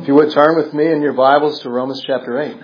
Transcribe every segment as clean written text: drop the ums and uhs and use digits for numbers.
If you would turn with me in your Bibles to Romans chapter 8.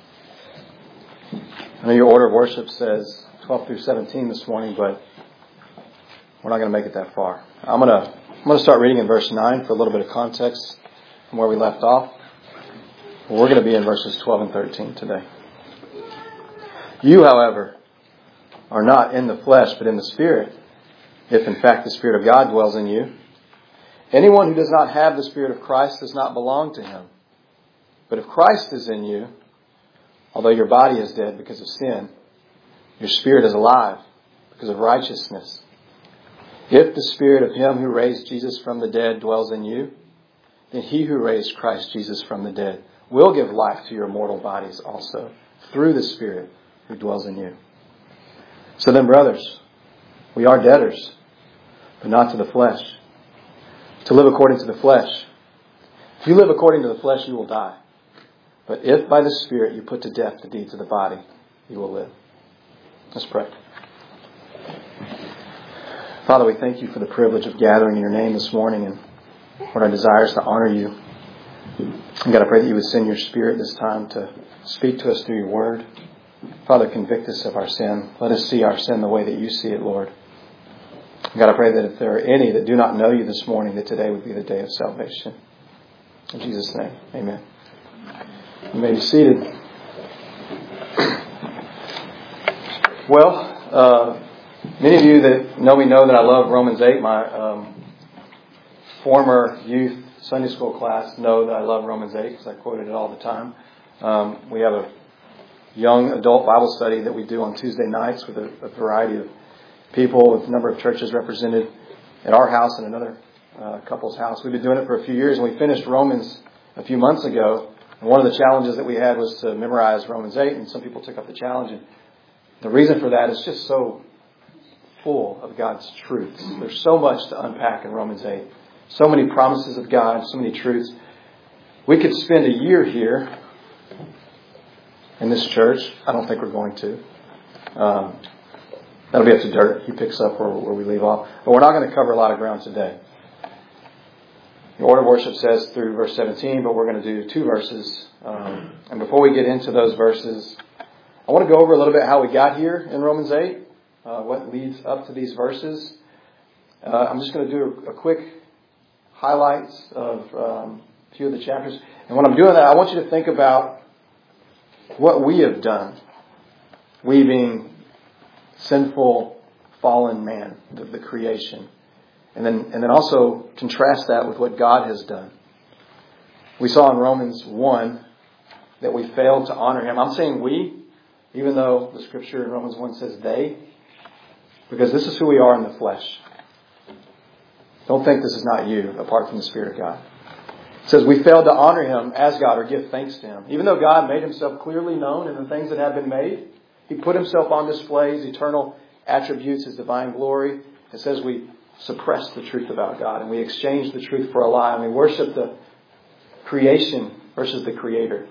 I know your order of worship says 12 through 17 this morning, but we're not going to make it that far. I'm going to start reading in verse 9 for a little bit of context from where we left off. We're going to be in verses 12 and 13 today. You, however, are not in the flesh, but in the Spirit, if in fact the Spirit of God dwells in you. Anyone who does not have the Spirit of Christ does not belong to Him. But if Christ is in you, although your body is dead because of sin, your spirit is alive because of righteousness. If the Spirit of Him who raised Jesus from the dead dwells in you, then He who raised Christ Jesus from the dead will give life to your mortal bodies also, through the Spirit who dwells in you. So then, brothers, we are debtors, but not to the flesh, to live according to the flesh. If you live according to the flesh, you will die. But if by the Spirit you put to death the deeds of the body, you will live. Let's pray. Father, we thank you for the privilege of gathering in your name this morning, and what our desire is to honor you. And God, I pray that you would send your Spirit this time to speak to us through your word. Father, convict us of our sin. Let us see our sin the way that you see it, Lord. God, I pray that if there are any that do not know you this morning, that today would be the day of salvation. In Jesus' name, amen. You may be seated. Well, many of you that know me know that I love Romans 8. My former youth Sunday school class know that I love Romans 8 because I quoted it all the time. We have a young adult Bible study that we do on Tuesday nights with a variety of people, with a number of churches represented at our house and another couple's house. We've been doing it for a few years, and we finished Romans a few months ago. And one of the challenges that we had was to memorize Romans 8, and some people took up the challenge. And the reason for that is just so full of God's truths. There's so much to unpack in Romans 8. So many promises of God, so many truths. We could spend a year here in this church. I don't think we're going to. That'll be up to Dirk. He picks up where we leave off. But we're not going to cover a lot of ground today. The order of worship says through verse 17, but we're going to do 2 verses. And before we get into those verses, I want to go over a little bit how we got here in Romans 8, what leads up to these verses. I'm just going to do a quick highlights of a few of the chapters. And when I'm doing that, I want you to think about what we have done. We being sinful, fallen man, the creation. And then also contrast that with what God has done. We saw in Romans 1 that we failed to honor Him. I'm saying we, even though the scripture in Romans 1 says they, because this is who we are in the flesh. Don't think this is not you, apart from the Spirit of God. It says we failed to honor Him as God or give thanks to Him. Even though God made Himself clearly known in the things that have been made, He put Himself on display, His eternal attributes, His divine glory. It says we suppress the truth about God and we exchange the truth for a lie and we worship the creation versus the Creator.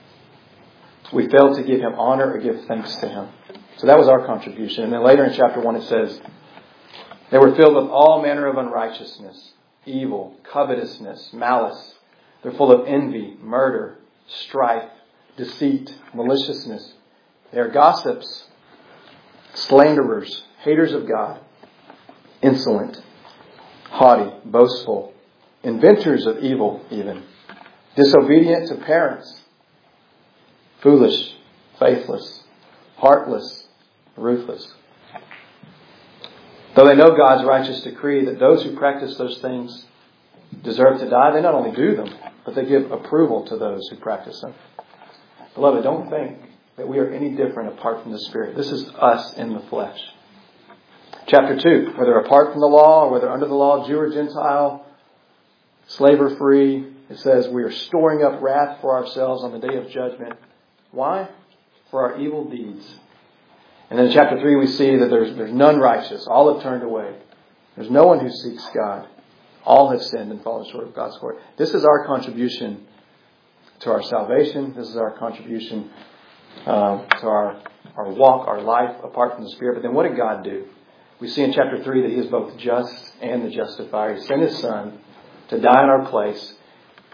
We failed to give Him honor or give thanks to Him. So that was our contribution. And then later in chapter 1 it says, they were filled with all manner of unrighteousness, evil, covetousness, malice. They're full of envy, murder, strife, deceit, maliciousness. They are gossips, slanderers, haters of God, insolent, haughty, boastful, inventors of evil even, disobedient to parents, foolish, faithless, heartless, ruthless. Though they know God's righteous decree that those who practice those things deserve to die, they not only do them, but they give approval to those who practice them. Beloved, don't think that we are any different apart from the Spirit. This is us in the flesh. Chapter 2, whether apart from the law or whether under the law, Jew or Gentile, slave or free, it says we are storing up wrath for ourselves on the day of judgment. Why? For our evil deeds. And then in chapter 3 we see that there's none righteous. All have turned away. There's no one who seeks God. All have sinned and fallen short of God's glory. This is our contribution to our salvation. This is our contribution to our walk, our life apart from the Spirit. But then what did God do? We see in chapter 3 that He is both just and the justifier. He sent His Son to die in our place.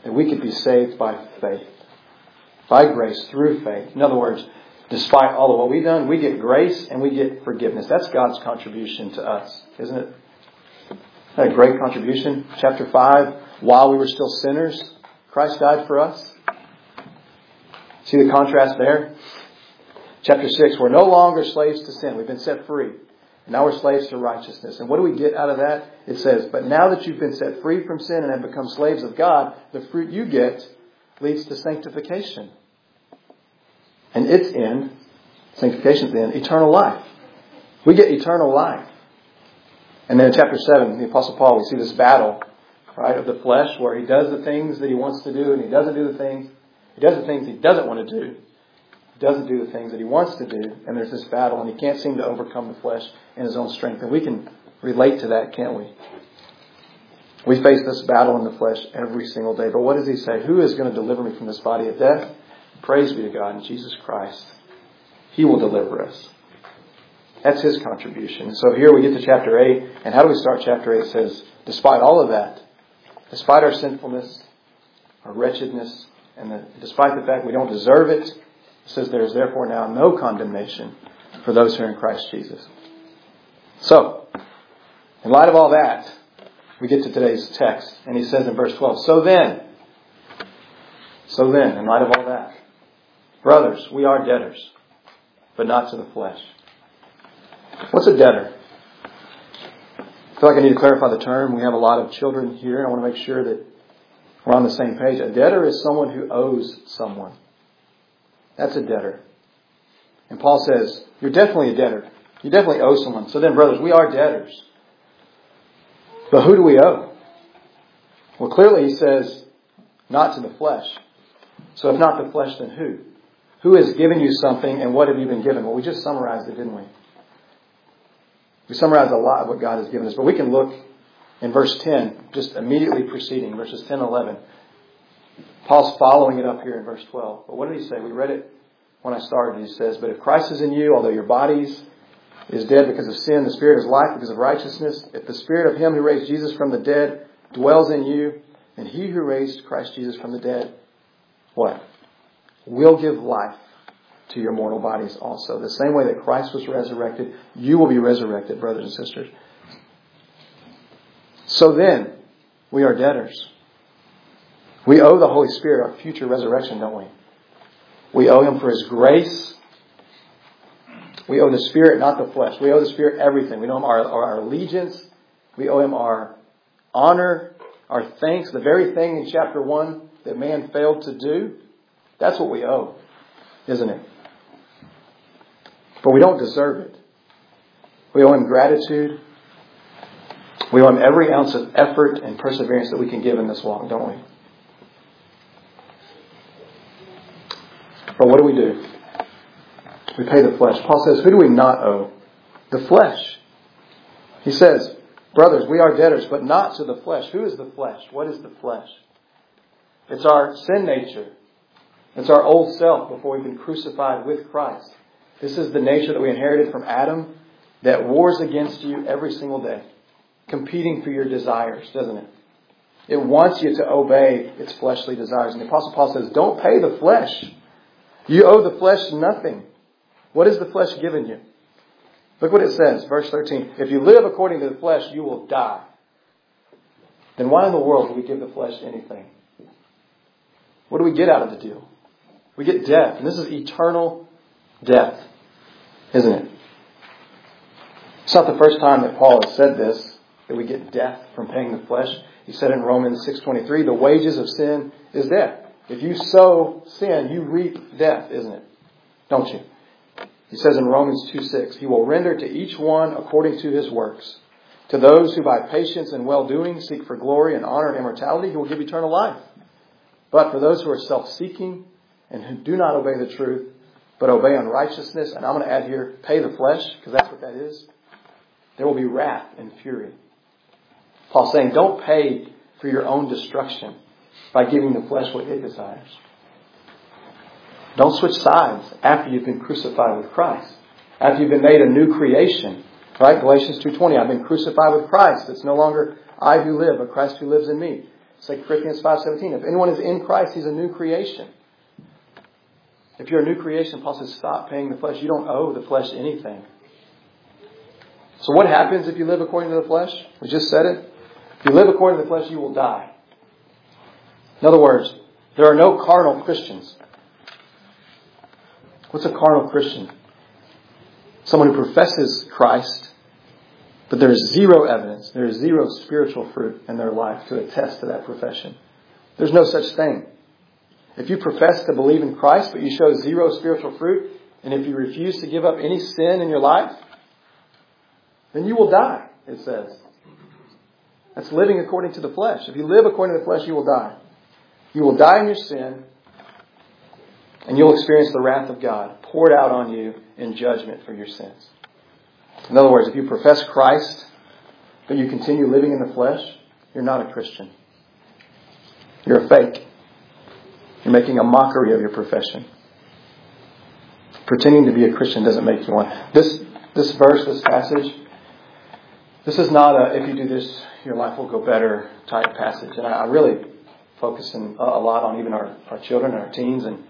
that we could be saved by faith. By grace, through faith. In other words, despite all of what we've done, we get grace and we get forgiveness. That's God's contribution to us, isn't it? Isn't that a great contribution? Chapter 5, while we were still sinners, Christ died for us. See the contrast there? Chapter 6, we're no longer slaves to sin. We've been set free. And now we're slaves to righteousness. And what do we get out of that? It says, but now that you've been set free from sin and have become slaves of God, the fruit you get leads to sanctification. And its end, sanctification's end, eternal life. We get eternal life. And then in chapter 7, the Apostle Paul, we see this battle, right, of the flesh where he does the things that he wants to do and he doesn't do the things. He does the things he doesn't want to do. He doesn't do the things that he wants to do. And there's this battle and he can't seem to overcome the flesh in his own strength. And we can relate to that, can't we? We face this battle in the flesh every single day. But what does he say? Who is going to deliver me from this body of death? Praise be to God in Jesus Christ. He will deliver us. That's his contribution. So here we get to chapter 8. And how do we start chapter 8? It says, despite all of that, despite our sinfulness, our wretchedness, and despite the fact we don't deserve it, it says there is therefore now no condemnation for those who are in Christ Jesus. So, in light of all that, we get to today's text. And he says in verse 12, So then, in light of all that, brothers, we are debtors, but not to the flesh. What's a debtor? I feel like I need to clarify the term. We have a lot of children here, and I want to make sure that we're on the same page. A debtor is someone who owes someone. That's a debtor. And Paul says, you're definitely a debtor. You definitely owe someone. So then, brothers, we are debtors. But who do we owe? Well, clearly he says, not to the flesh. So if not the flesh, then who? Who has given you something and what have you been given? Well, we just summarized it, didn't we? We summarized a lot of what God has given us. But we can look in verse 10, just immediately preceding, verses 10 and 11. Paul's following it up here in verse 12. But what did he say? We read it when I started. He says, But if Christ is in you, although your bodies is dead because of sin, the Spirit is life because of righteousness. If the Spirit of Him who raised Jesus from the dead dwells in you, and He who raised Christ Jesus from the dead, what? Will give life to your mortal bodies also. The same way that Christ was resurrected, you will be resurrected, brothers and sisters. So then, we are debtors. We owe the Holy Spirit our future resurrection, don't we? We owe Him for His grace. We owe the Spirit, not the flesh. We owe the Spirit everything. We owe Him our allegiance. We owe Him our honor, our thanks. The very thing in chapter 1 that man failed to do, that's what we owe, isn't it? But we don't deserve it. We owe Him gratitude. We owe Him every ounce of effort and perseverance that we can give in this walk, don't we? But what do? We pay the flesh. Paul says, who do we not owe? The flesh. He says, brothers, we are debtors, but not to the flesh. Who is the flesh? What is the flesh? It's our sin nature. It's our old self before we've been crucified with Christ. This is the nature that we inherited from Adam that wars against you every single day, competing for your desires, doesn't it? It wants you to obey its fleshly desires. And the Apostle Paul says, don't pay the flesh. You owe the flesh nothing. What has the flesh given you? Look what it says, verse 13. If you live according to the flesh, you will die. Then why in the world do we give the flesh anything? What do we get out of the deal? We get death. And this is eternal death, isn't it? It's not the first time that Paul has said this, that we get death from paying the flesh. He said in Romans 6:23, the wages of sin is death. If you sow sin, you reap death, isn't it? Don't you? He says in Romans 2:6, He will render to each one according to his works. To those who by patience and well-doing seek for glory and honor and immortality, He will give eternal life. But for those who are self-seeking and who do not obey the truth, but obey unrighteousness, and I'm going to add here, pay the flesh, because that's what that is, there will be wrath and fury. Paul's saying, don't pay for your own destruction by giving the flesh what it desires. Don't switch sides after you've been crucified with Christ. After you've been made a new creation. Right? Galatians 2:20, I've been crucified with Christ. It's no longer I who live, but Christ who lives in me. 2 Corinthians 5:17. If anyone is in Christ, he's a new creation. If you're a new creation, Paul says, stop paying the flesh. You don't owe the flesh anything. So what happens if you live according to the flesh? We just said it. If you live according to the flesh, you will die. In other words, there are no carnal Christians. What's a carnal Christian? Someone who professes Christ, but there is zero evidence, there is zero spiritual fruit in their life to attest to that profession. There's no such thing. If you profess to believe in Christ, but you show zero spiritual fruit, and if you refuse to give up any sin in your life, then you will die, it says. That's living according to the flesh. If you live according to the flesh, you will die. You will die in your sin, and you'll experience the wrath of God poured out on you in judgment for your sins. In other words, if you profess Christ, but you continue living in the flesh, you're not a Christian. You're a fake. You're making a mockery of your profession. Pretending to be a Christian doesn't make you one. This verse, this passage, this is not a, if you do this, your life will go better type passage. And I really focus a lot on even our children and our teens. And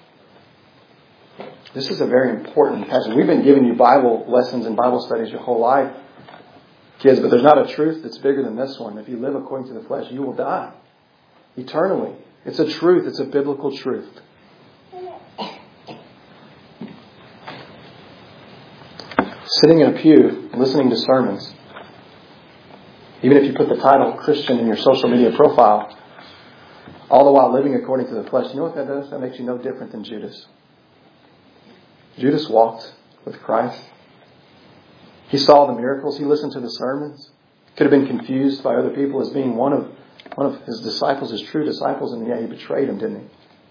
this is a very important passage. We've been giving you Bible lessons and Bible studies your whole life, kids, but there's not a truth that's bigger than this one. If you live according to the flesh, you will die eternally. It's a truth. It's a biblical truth. Sitting in a pew and listening to sermons, even if you put the title Christian in your social media profile, all the while living according to the flesh, you know what that does? That makes you no different than Judas. Judas walked with Christ. He saw the miracles. He listened to the sermons. Could have been confused by other people as being one of his disciples, his true disciples, and yet he betrayed him, didn't he?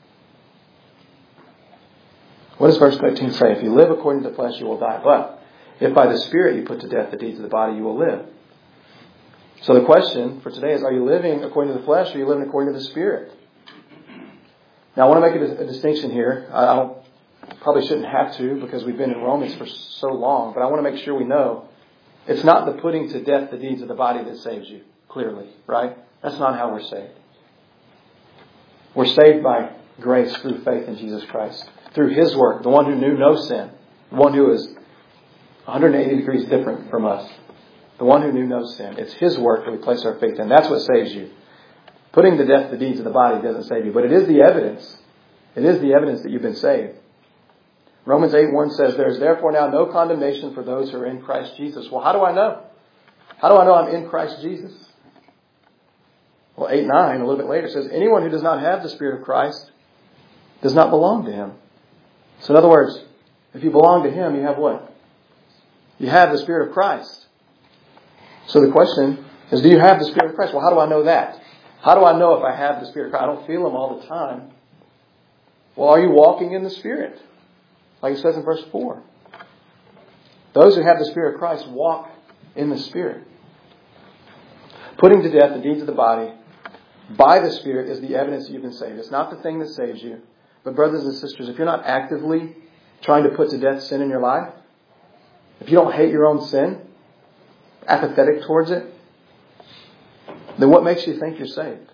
What does verse 13 say? If you live according to the flesh, you will die. But if by the Spirit you put to death the deeds of the body, you will live. So the question for today is, are you living according to the flesh or are you living according to the Spirit? Now I want to make a distinction here. I probably shouldn't have to because we've been in Romans for so long, but I want to make sure we know it's not the putting to death the deeds of the body that saves you, clearly, right? That's not how we're saved. We're saved by grace through faith in Jesus Christ. Through His work, the one who knew no sin, the one who is 180 degrees different from us, the one who knew no sin. It's His work that we place our faith in. That's what saves you. Putting to death the deeds of the body doesn't save you, but it is the evidence. It is the evidence that you've been saved. Romans 8:1 says, there is therefore now no condemnation for those who are in Christ Jesus. Well, how do I know? How do I know I'm in Christ Jesus? Well, 8:9, a little bit later, says, anyone who does not have the Spirit of Christ does not belong to Him. So in other words, if you belong to Him, you have what? You have the Spirit of Christ. So the question is, do you have the Spirit of Christ? Well, how do I know that? How do I know if I have the Spirit of Christ? I don't feel Him all the time. Well, are you walking in the Spirit? Like it says in verse 4. Those who have the Spirit of Christ walk in the Spirit. Putting to death the deeds of the body by the Spirit is the evidence that you've been saved. It's not the thing that saves you. But brothers and sisters, if you're not actively trying to put to death sin in your life, if you don't hate your own sin, apathetic towards it, then what makes you think you're saved?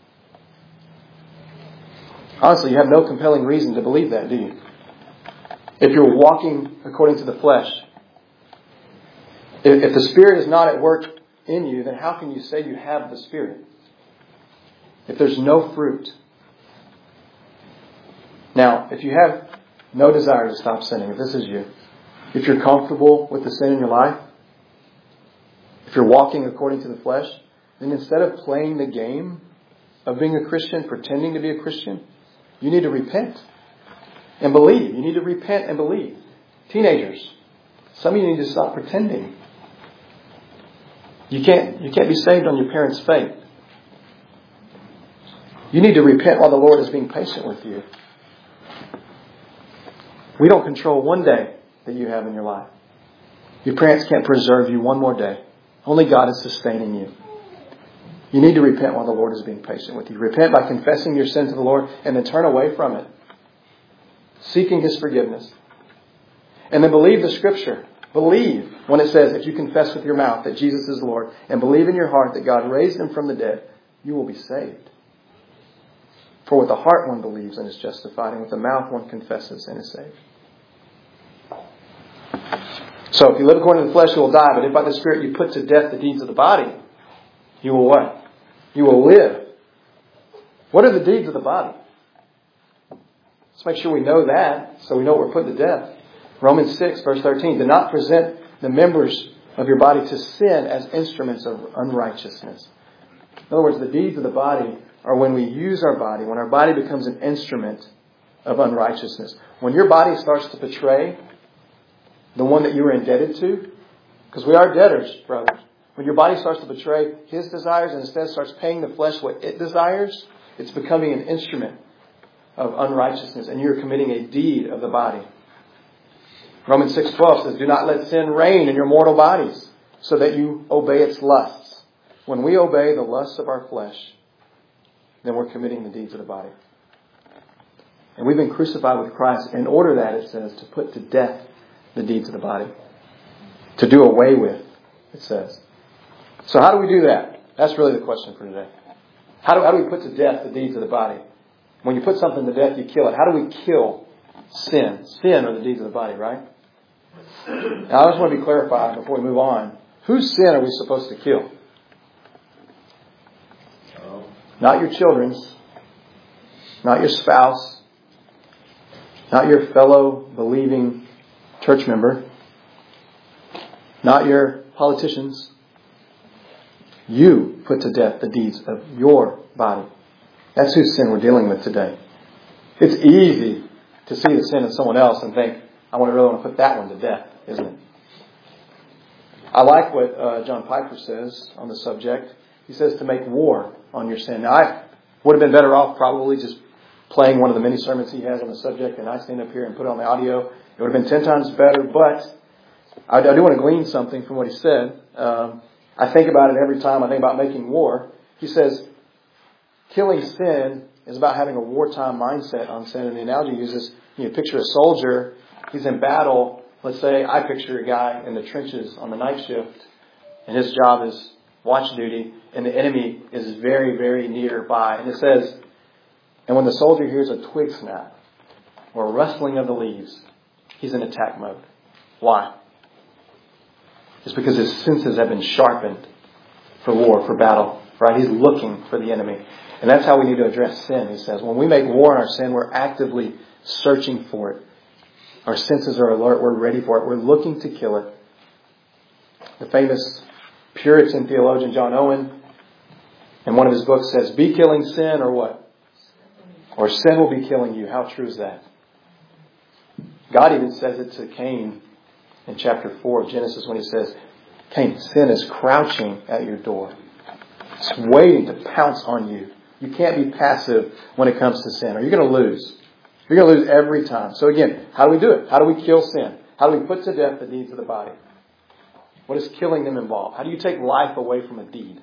Honestly, you have no compelling reason to believe that, do you? If you're walking according to the flesh, if the Spirit is not at work in you, then how can you say you have the Spirit? If there's no fruit. Now, if you have no desire to stop sinning, if this is you, if you're comfortable with the sin in your life, if you're walking according to the flesh, then instead of playing the game of being a Christian, pretending to be a Christian, you need to repent and believe. You need to repent and believe. Teenagers, some of you need to stop pretending. You can't be saved on your parents' faith. You need to repent while the Lord is being patient with you. We don't control one day that you have in your life. Your parents can't preserve you one more day. Only God is sustaining you. You need to repent while the Lord is being patient with you. Repent by confessing your sin to the Lord and then turn away from it. Seeking His forgiveness. And then believe the Scripture. Believe when it says, if you confess with your mouth that Jesus is Lord and believe in your heart that God raised Him from the dead, you will be saved. For with the heart one believes and is justified, and with the mouth one confesses and is saved. So if you live according to the flesh, you will die. But if by the Spirit you put to death the deeds of the body, you will what? You will live. What are the deeds of the body? Let's make sure we know that, so we know what we're putting to death. Romans 6, verse 13. Do not present the members of your body to sin as instruments of unrighteousness. In other words, the deeds of the body are when we use our body, when our body becomes an instrument of unrighteousness. When your body starts to betray the one that you are indebted to, because we are debtors, brothers. When your body starts to betray his desires and instead starts paying the flesh what it desires, it's becoming an instrument of unrighteousness, and you're committing a deed of the body. Romans 6:12 says, do not let sin reign in your mortal bodies, so that you obey its lusts. When we obey the lusts of our flesh, then we're committing the deeds of the body. And we've been crucified with Christ in order that, it says, to put to death the deeds of the body. To do away with, it says. So how do we do that? That's really the question for today. How do we put to death the deeds of the body? When you put something to death, you kill it. How do we kill sin? Sin are the deeds of the body, right? Now, I just want to be clarified before we move on. Whose sin are we supposed to kill? Not your children's. Not your spouse. Not your fellow believing church member. Not your politicians. You put to death the deeds of your body. That's whose sin we're dealing with today. It's easy to see the sin of someone else and think, I really want to put that one to death, isn't it? I like what John Piper says on the subject. He says to make war on your sin. Now, I would have been better off probably just playing one of the many sermons he has on the subject, and I stand up here and put it on the audio. It would have been 10 times better, but I do want to glean something from what he said. I think about it every time I think about making war. He says, killing sin is about having a wartime mindset on sin. And the analogy he uses, you picture a soldier, he's in battle. Let's say I picture a guy in the trenches on the night shift, and his job is watch duty, and the enemy is very, very nearby. And it says, and when the soldier hears a twig snap or a rustling of the leaves, he's in attack mode. Why? It's because his senses have been sharpened for war, for battle. Right? He's looking for the enemy. And that's how we need to address sin, he says. When we make war on our sin, we're actively searching for it. Our senses are alert. We're ready for it. We're looking to kill it. The famous Puritan theologian John Owen, in one of his books, says, be killing sin or what? Or sin will be killing you. How true is that? God even says it to Cain in chapter 4 of Genesis when he says, Cain, sin is crouching at your door. It's waiting to pounce on you. You can't be passive when it comes to sin, or you're going to lose. You're going to lose every time. So again, how do we do it? How do we kill sin? How do we put to death the deeds of the body? What does killing them involve? How do you take life away from a deed?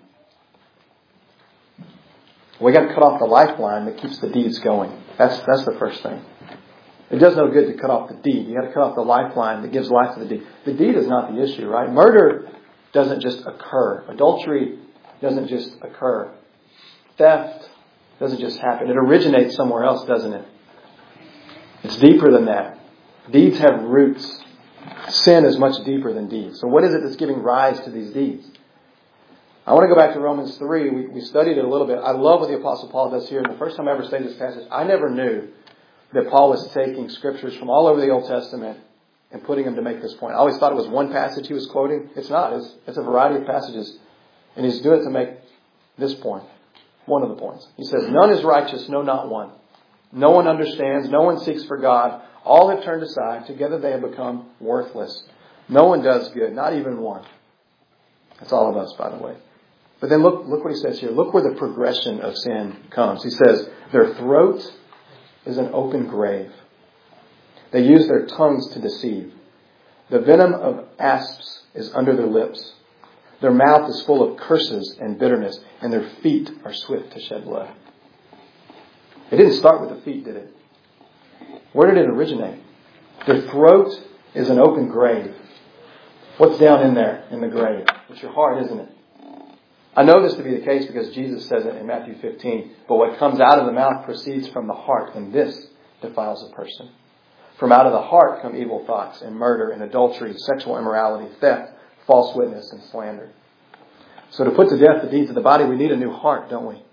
We got to cut off the lifeline that keeps the deeds going. That's the first thing. It does no good to cut off the deed. You got to cut off the lifeline that gives life to the deed. The deed is not the issue, right? Murder doesn't just occur. Adultery doesn't just occur. Theft doesn't just happen. It originates somewhere else, doesn't it? It's deeper than that. Deeds have roots. Sin is much deeper than deeds. So what is it that's giving rise to these deeds? I want to go back to Romans 3. We studied it a little bit. I love what the Apostle Paul does here. And the first time I ever studied this passage, I never knew that Paul was taking scriptures from all over the Old Testament and putting them to make this point. I always thought it was one passage he was quoting. It's not. It's a variety of passages. And he's doing it to make this point. One of the points. He says, none is righteous, no, not one. No one understands. No one seeks for God. All have turned aside. Together they have become worthless. No one does good. Not even one. That's all of us, by the way. But then look what he says here. Look where the progression of sin comes. He says, their throat is an open grave. They use their tongues to deceive. The venom of asps is under their lips. Their mouth is full of curses and bitterness, and their feet are swift to shed blood. It didn't start with the feet, did it? Where did it originate? Their throat is an open grave. What's down in there, in the grave? It's your heart, isn't it? I know this to be the case because Jesus says it in Matthew 15. But what comes out of the mouth proceeds from the heart, and this defiles a person. From out of the heart come evil thoughts and murder and adultery, sexual immorality, theft, false witness, and slander. So to put to death the deeds of the body, we need a new heart, don't we?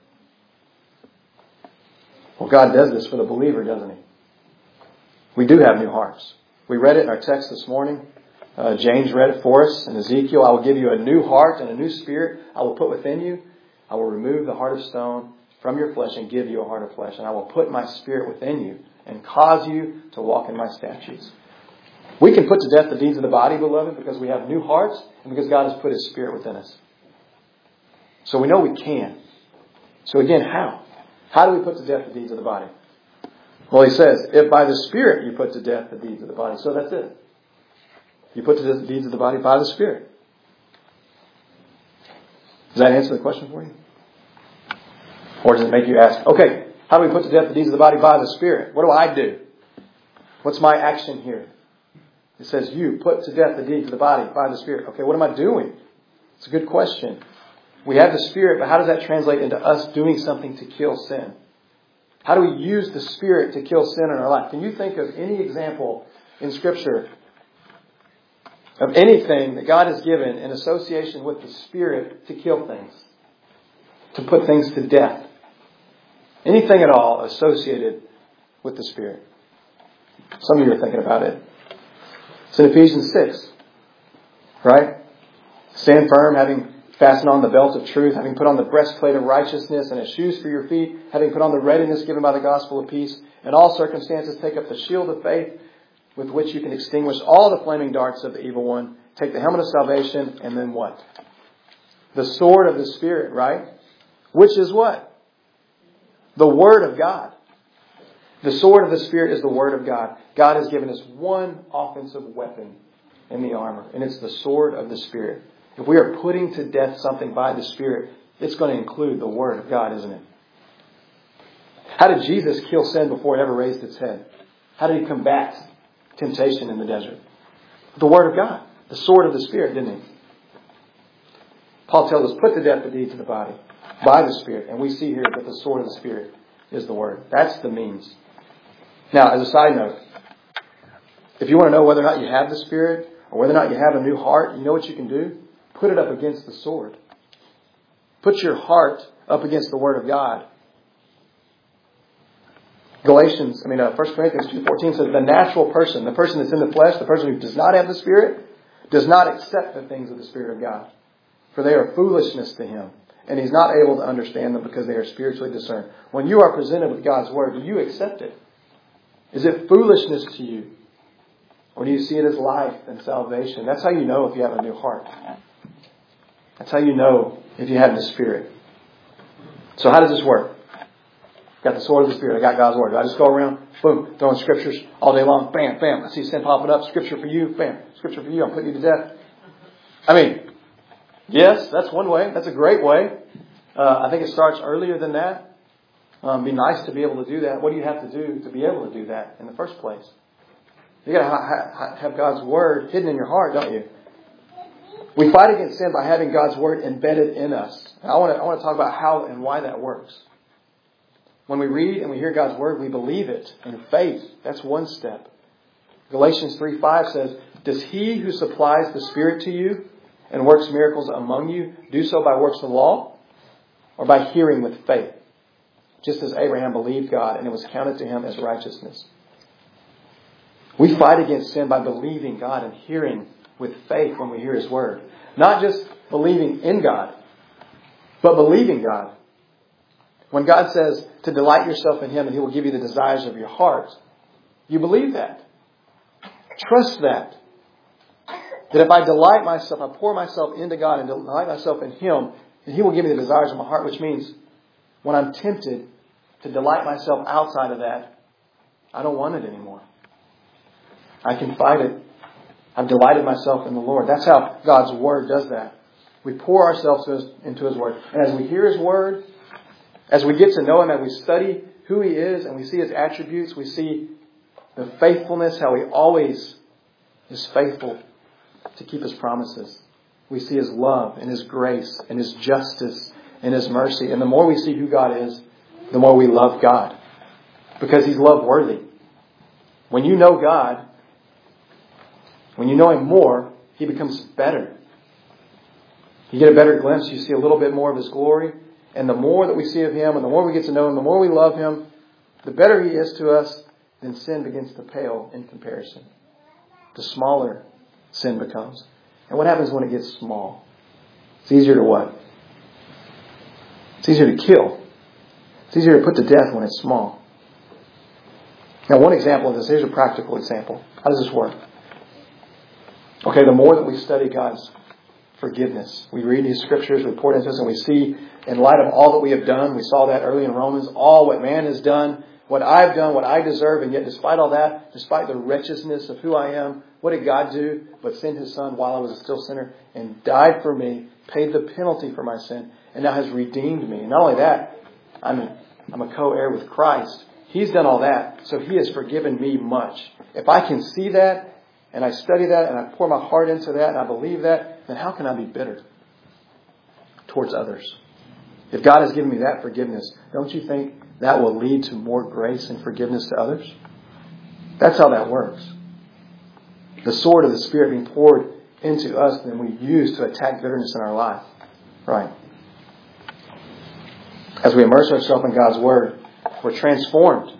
Well, God does this for the believer, doesn't He? We do have new hearts. We read it in our text this morning. James read it for us in Ezekiel. I will give you a new heart and a new spirit I will put within you. I will remove the heart of stone from your flesh and give you a heart of flesh. And I will put my spirit within you and cause you to walk in my statutes. We can put to death the deeds of the body, beloved, because we have new hearts and because God has put His Spirit within us. So we know we can. So again, how? How do we put to death the deeds of the body? Well, He says, if by the Spirit you put to death the deeds of the body. So that's it. You put to death the deeds of the body by the Spirit. Does that answer the question for you? Or does it make you ask, okay, how do we put to death the deeds of the body by the Spirit? What do I do? What's my action here? It says you put to death the deeds of the body by the Spirit. Okay, what am I doing? It's a good question. We have the Spirit, but how does that translate into us doing something to kill sin? How do we use the Spirit to kill sin in our life? Can you think of any example in Scripture of anything that God has given in association with the Spirit to kill things? To put things to death? Anything at all associated with the Spirit? Some of you are thinking about it. It's in Ephesians 6. Right? Stand firm, having fastened on the belt of truth, having put on the breastplate of righteousness and as shoes for your feet, having put on the readiness given by the gospel of peace. In all circumstances, take up the shield of faith with which you can extinguish all the flaming darts of the evil one. Take the helmet of salvation, and then what? The sword of the Spirit, right? Which is what? The Word of God. The sword of the Spirit is the Word of God. God has given us one offensive weapon in the armor, and it's the sword of the Spirit. If we are putting to death something by the Spirit, it's going to include the Word of God, isn't it? How did Jesus kill sin before it ever raised its head? How did He combat temptation in the desert? The Word of God. The sword of the Spirit, didn't He? Paul tells us, put to death the deeds of the body by the Spirit. And we see here that the sword of the Spirit is the Word. That's the means. Now, as a side note, if you want to know whether or not you have the Spirit or whether or not you have a new heart, you know what you can do? Put it up against the sword. Put your heart up against the Word of God. 1 Corinthians 2:14 says, the natural person, the person that's in the flesh, the person who does not have the Spirit, does not accept the things of the Spirit of God. For they are foolishness to him. And he's not able to understand them because they are spiritually discerned. When you are presented with God's Word, do you accept it? Is it foolishness to you? Or do you see it as life and salvation? That's how you know if you have a new heart. That's how you know if you have the Spirit. So how does this work? Got the sword of the Spirit. I got God's Word. Do I just go around, boom, throwing scriptures all day long? Bam, bam. I see sin popping up. Scripture for you. Bam. Scripture for you. I'm putting you to death. Yes, that's one way. That's a great way. I think it starts earlier than that. It'd be nice to be able to do that. What do you have to do to be able to do that in the first place? You got to have God's Word hidden in your heart, don't you? We fight against sin by having God's Word embedded in us. I want to talk about how and why that works. When we read and we hear God's Word, we believe it in faith. That's one step. Galatians 3:5 says, does He who supplies the Spirit to you and works miracles among you do so by works of the law or by hearing with faith? Just as Abraham believed God and it was counted to him as righteousness. We fight against sin by believing God and hearing with faith when we hear His Word. Not just believing in God, but believing God. When God says to delight yourself in Him and He will give you the desires of your heart, you believe that. Trust that. That if I delight myself, I pour myself into God and delight myself in Him, and He will give me the desires of my heart, which means when I'm tempted to delight myself outside of that, I don't want it anymore. I can fight it. I've delighted myself in the Lord. That's how God's Word does that. We pour ourselves into His Word. And as we hear His Word, as we get to know Him, as we study who He is and we see His attributes, we see the faithfulness, how He always is faithful to keep His promises. we see His love and His grace and His justice and His mercy. And the more we see who God is, the more we love God. Because He's love worthy. When you know God, when you know Him more, He becomes better. You get a better glimpse. You see a little bit more of His glory. And the more that we see of Him and the more we get to know Him, the more we love Him, the better He is to us, then sin begins to pale in comparison. The smaller sin becomes. And what happens when it gets small? It's easier to what? It's easier to kill. It's easier to put to death when it's small. Now, one example of this, here's a practical example. How does this work? Okay, the more that we study God's forgiveness, we read these scriptures, we pour into us, and we see, in light of all that we have done, we saw that early in Romans, all what man has done, what I've done, what I deserve, and yet despite all that, despite the wretchedness of who I am, what did God do but send His Son while I was a still sinner and died for me, paid the penalty for my sin, and now has redeemed me. And not only that, I'm a co-heir with Christ. He's done all that, so He has forgiven me much. If I can see that, and I study that, and I pour my heart into that, and I believe that, then how can I be bitter towards others? If God has given me that forgiveness, don't you think that will lead to more grace and forgiveness to others? That's how that works. The sword of the Spirit being poured into us, then we use to attack bitterness in our life. Right. As we immerse ourselves in God's Word, we're transformed.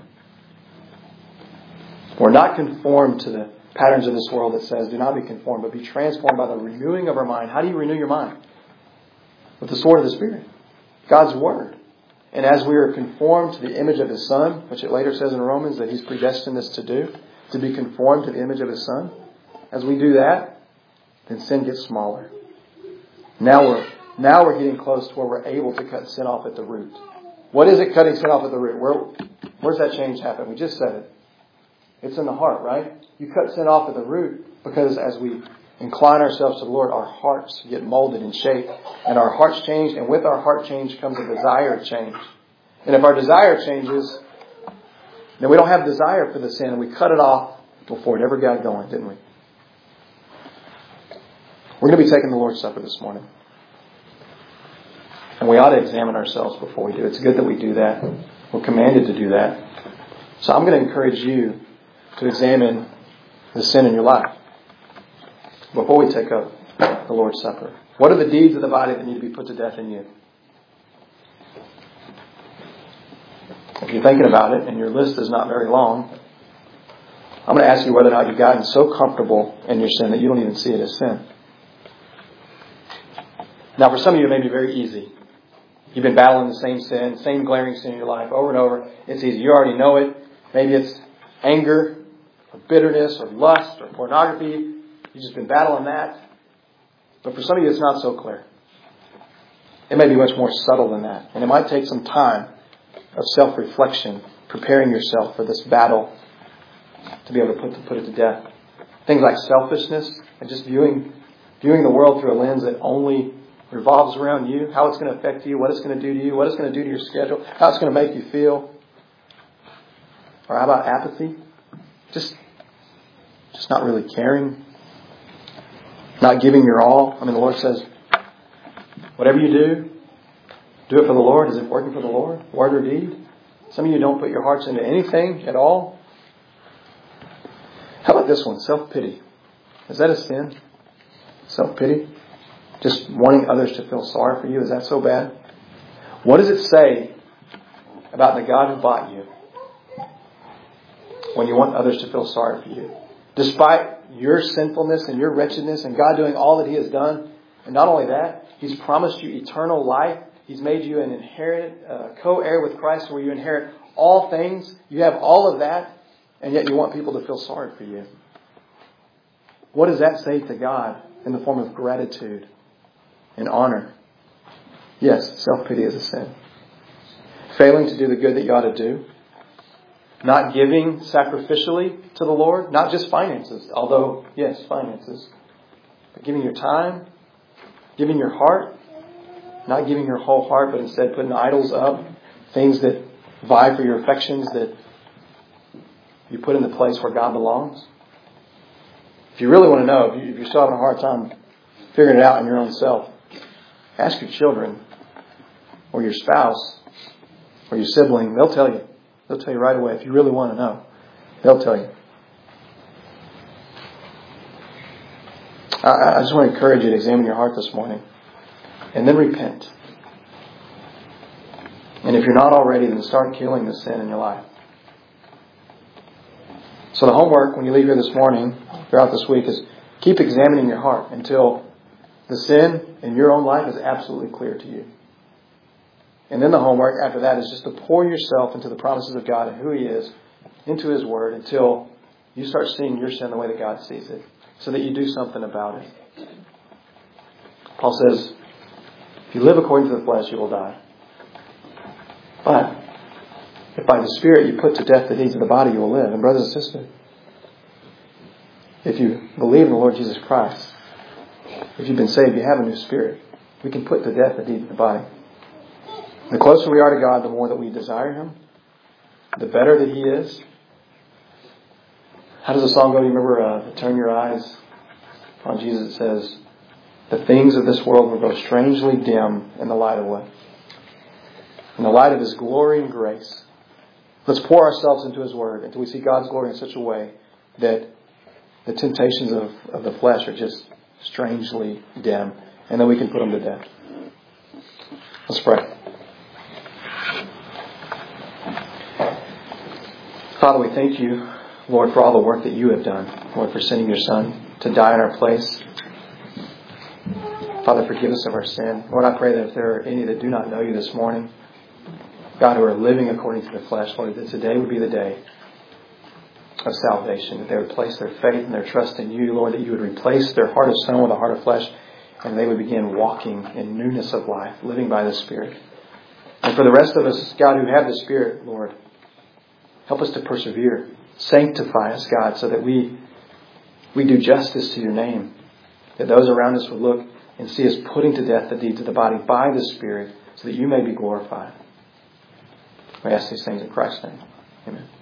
We're not conformed to the patterns of this world that says, do not be conformed, but be transformed by the renewing of our mind. How do you renew your mind? With the sword of the Spirit. God's Word. And as we are conformed to the image of His Son, which it later says in Romans that He's predestined us to do, to be conformed to the image of His Son, as we do that, then sin gets smaller. Now we're getting close to where we're able to cut sin off at the root. What is it cutting sin off at the root? Where's that change happen? We just said it. It's in the heart, right? You cut sin off at the root because as we incline ourselves to the Lord, our hearts get molded and shaped. And our hearts change, and with our heart change comes a desire change. And if our desire changes, then we don't have desire for the sin, and we cut it off before it ever got going, didn't we? We're going to be taking the Lord's Supper this morning. And we ought to examine ourselves before we do. It's good that we do that. We're commanded to do that. So I'm going to encourage you to examine the sin in your life before we take up the Lord's Supper. What are the deeds of the body that need to be put to death in you? If you're thinking about it and your list is not very long, I'm going to ask you whether or not you've gotten so comfortable in your sin that you don't even see it as sin. Now, for some of you, it may be very easy. You've been battling the same sin, same glaring sin in your life over and over. It's easy. You already know it. Maybe it's anger or bitterness or lust or pornography. You've just been battling that. But for some of you, it's not so clear. It may be much more subtle than that. And it might take some time of self-reflection, preparing yourself for this battle to be able to put it to death. Things like selfishness and just viewing the world through a lens that only revolves around you, how it's going to affect you, what it's going to do to you, what it's going to do to your schedule, how it's going to make you feel. Or how about apathy? Just not really caring. Not giving your all. I mean, the Lord says, whatever you do it for the Lord. Is it working for the Lord? Word or deed? Some of you don't put your hearts into anything at all. How about this one? Self-pity. Is that a sin? Self-pity? Just wanting others to feel sorry for you. Is that so bad? What does it say about the God who bought you when you want others to feel sorry for you? Despite your sinfulness and your wretchedness and God doing all that He has done. And not only that, He's promised you eternal life. He's made you an co-heir with Christ where you inherit all things. You have all of that. And yet you want people to feel sorry for you. What does that say to God in the form of gratitude and honor? Yes, self-pity is a sin. Failing to do the good that you ought to do. Not giving sacrificially to the Lord. Not just finances. Although, yes, finances. But giving your time. Giving your heart. Not giving your whole heart, but instead putting idols up. Things that vie for your affections that you put in the place where God belongs. If you really want to know, if you're still having a hard time figuring it out in your own self. Ask your children or your spouse or your sibling. They'll tell you. They'll tell you right away. If you really want to know, they'll tell you. I just want to encourage you to examine your heart this morning and then repent. And if you're not already, then start killing the sin in your life. So the homework when you leave here this morning, throughout this week, is keep examining your heart until the sin in your own life is absolutely clear to you. And then the homework after that is just to pour yourself into the promises of God and who He is, into His Word, until you start seeing your sin the way that God sees it, so that you do something about it. Paul says, if you live according to the flesh, you will die. But if by the Spirit you put to death the deeds of the body, you will live. And brothers and sisters, if you believe in the Lord Jesus Christ, if you've been saved, you have a new spirit. We can put to death the deeds of the body. The closer we are to God, the more that we desire Him, the better that He is. How does the song go? You remember, turn your eyes on Jesus. It says, the things of this world will grow strangely dim in the light of what? In the light of His glory and grace. Let's pour ourselves into His Word until we see God's glory in such a way that the temptations of the flesh are just strangely dim, and then we can put them to death. Let's pray. Father, we thank You, Lord, for all the work that You have done. Lord, for sending Your Son to die in our place. Father, forgive us of our sin. Lord, I pray that if there are any that do not know You this morning, God, who are living according to the flesh, Lord, that today would be the day of salvation, that they would place their faith and their trust in You, Lord, that You would replace their heart of stone with a heart of flesh, and they would begin walking in newness of life, living by the Spirit. And for the rest of us, God, who have the Spirit, Lord, help us to persevere. Sanctify us, God, so that we do justice to Your name, that those around us would look and see us putting to death the deeds of the body by the Spirit, so that You may be glorified. We ask these things in Christ's name. Amen.